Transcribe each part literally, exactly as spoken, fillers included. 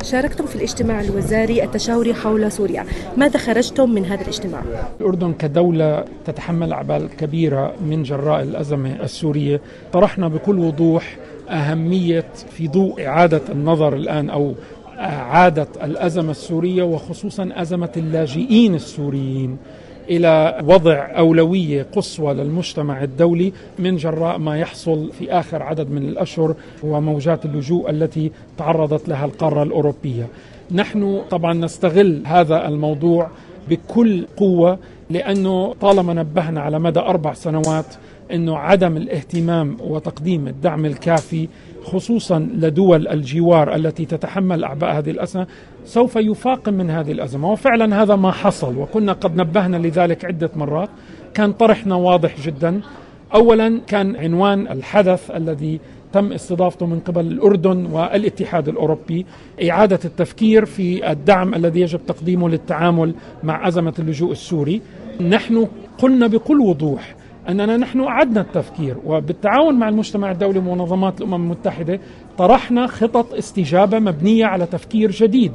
شاركتم في الاجتماع الوزاري التشاوري حول سوريا، ماذا خرجتم من هذا الاجتماع؟ الأردن كدولة تتحمل أعباء كبيرة من جراء الأزمة السورية. طرحنا بكل وضوح أهمية في ضوء إعادة النظر الآن أو عادة الأزمة السورية وخصوصا أزمة اللاجئين السوريين إلى وضع أولوية قصوى للمجتمع الدولي من جراء ما يحصل في آخر عدد من الأشهر وموجات اللجوء التي تعرضت لها القارة الأوروبية. نحن طبعا نستغل هذا الموضوع بكل قوة، لأنه طالما نبهنا على مدى أربع سنوات أنه عدم الاهتمام وتقديم الدعم الكافي خصوصا لدول الجوار التي تتحمل أعباء هذه الأزمة سوف يفاقم من هذه الأزمة، وفعلا هذا ما حصل وكنا قد نبهنا لذلك عدة مرات. كان طرحنا واضح جدا. أولا كان عنوان الحدث الذي تم استضافته من قبل الأردن والاتحاد الأوروبي إعادة التفكير في الدعم الذي يجب تقديمه للتعامل مع أزمة اللجوء السوري. نحن قلنا بكل وضوح أننا نحن أعدنا التفكير وبالتعاون مع المجتمع الدولي ومنظمات الأمم المتحدة طرحنا خطط استجابة مبنية على تفكير جديد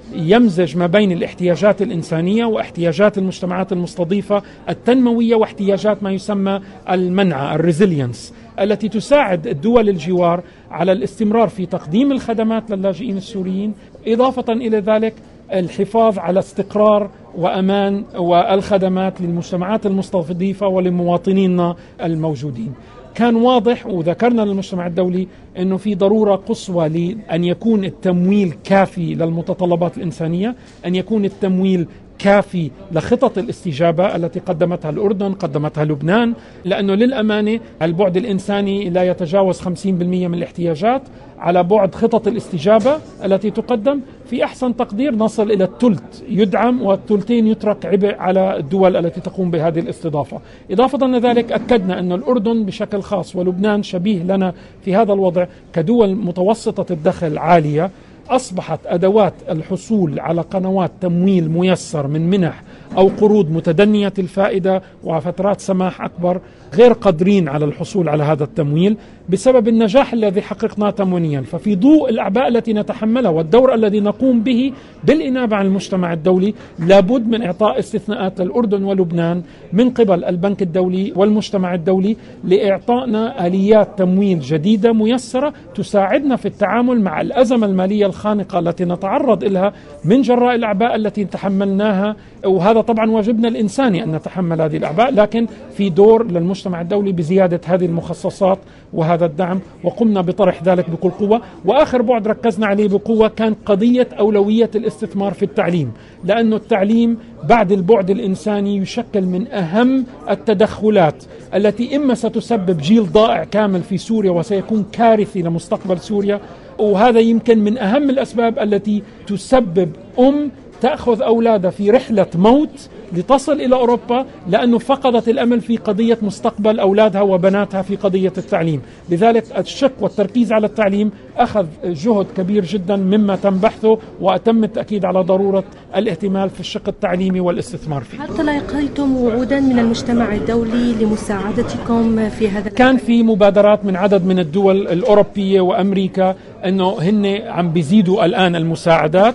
يمزج ما بين الاحتياجات الإنسانية واحتياجات المجتمعات المستضيفة التنموية واحتياجات ما يسمى المنعة الريزيلينس التي تساعد الدول الجوار على الاستمرار في تقديم الخدمات للاجئين السوريين، إضافة إلى ذلك الحفاظ على استقرار وأمان والخدمات للمجتمعات المستضيفة ولمواطنينا الموجودين. كان واضح وذكرنا للمجتمع الدولي أنه في ضرورة قصوى لأن يكون التمويل كافي للمتطلبات الإنسانية، أن يكون التمويل كافي لخطط الاستجابة التي قدمتها الأردن قدمتها لبنان، لأنه للأمانة البعد الإنساني لا يتجاوز خمسين بالمئة من الاحتياجات. على بعد خطط الاستجابة التي تقدم في أحسن تقدير نصل إلى الثلث يدعم والثلثين يترك عبء على الدول التي تقوم بهذه الاستضافة. إضافة إلى ذلك أكدنا أن الأردن بشكل خاص ولبنان شبيه لنا في هذا الوضع كدول متوسطة الدخل عالية أصبحت أدوات الحصول على قنوات تمويل ميسر من منح أو قروض متدنية الفائدة وفترات سماح أكبر غير قادرين على الحصول على هذا التمويل بسبب النجاح الذي حققناه تموينيا. ففي ضوء الأعباء التي نتحملها والدور الذي نقوم به بالإنابة عن المجتمع الدولي لابد من إعطاء استثناءات للأردن ولبنان من قبل البنك الدولي والمجتمع الدولي لإعطائنا آليات تمويل جديدة ميسرة تساعدنا في التعامل مع الأزمة المالية الخانقة التي نتعرض لها من جراء الأعباء التي تحملناها. وهذا طبعا واجبنا الإنساني أن نتحمل هذه الأعباء، لكن في دور للمجتمع الدولي بزيادة هذه المخصصات وهذا الدعم، وقمنا بطرح ذلك بكل قوة. وآخر بعد ركزنا عليه بقوة كان قضية أولوية الاستثمار في التعليم، لأنه التعليم بعد البعد الإنساني يشكل من أهم التدخلات التي إما ستسبب جيل ضائع كامل في سوريا وسيكون كارثي لمستقبل سوريا، وهذا يمكن من أهم الأسباب التي تسبب أم تأخذ أولادها في رحلة موت لتصل إلى أوروبا لأنه فقدت الأمل في قضية مستقبل أولادها وبناتها في قضية التعليم. لذلك الشق والتركيز على التعليم أخذ جهد كبير جدا مما تم بحثه وتم التأكيد على ضرورة الاهتمام في الشق التعليمي والاستثمار فيه. هل تلقيتم وعودا من المجتمع الدولي لمساعدتكم في هذا؟ كان في مبادرات من عدد من الدول الأوروبية وأمريكا أنه هن عم بيزيدوا الآن المساعدات،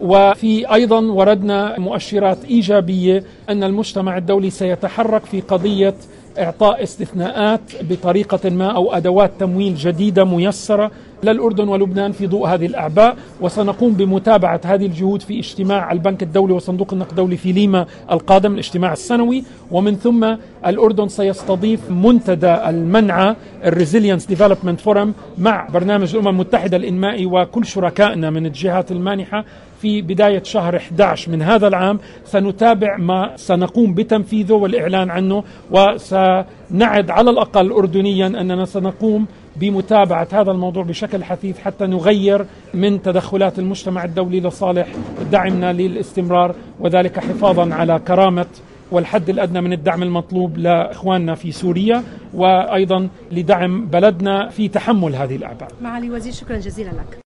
وفي أيضا وردنا مؤشرات إيجابية أن المجتمع الدولي سيتحرك في قضية إعطاء استثناءات بطريقة ما أو أدوات تمويل جديدة ميسرة للأردن ولبنان في ضوء هذه الأعباء. وسنقوم بمتابعة هذه الجهود في اجتماع البنك الدولي وصندوق النقد الدولي في ليما القادم، الاجتماع السنوي، ومن ثم الأردن سيستضيف منتدى المنعة الريزيلينس ديفلوبمنت فورم مع برنامج الأمم المتحدة الإنمائي وكل شركائنا من الجهات المانحة في بداية شهر أحد عشر من هذا العام. سنتابع ما سنقوم بتنفيذه والإعلان عنه، وسنعد على الأقل أردنيا أننا سنقوم بمتابعة هذا الموضوع بشكل حثيث حتى نغير من تدخلات المجتمع الدولي لصالح دعمنا للاستمرار، وذلك حفاظا على كرامة والحد الأدنى من الدعم المطلوب لإخواننا في سوريا، وأيضا لدعم بلدنا في تحمل هذه الأعباء. معالي الوزير، شكرا جزيلا لك.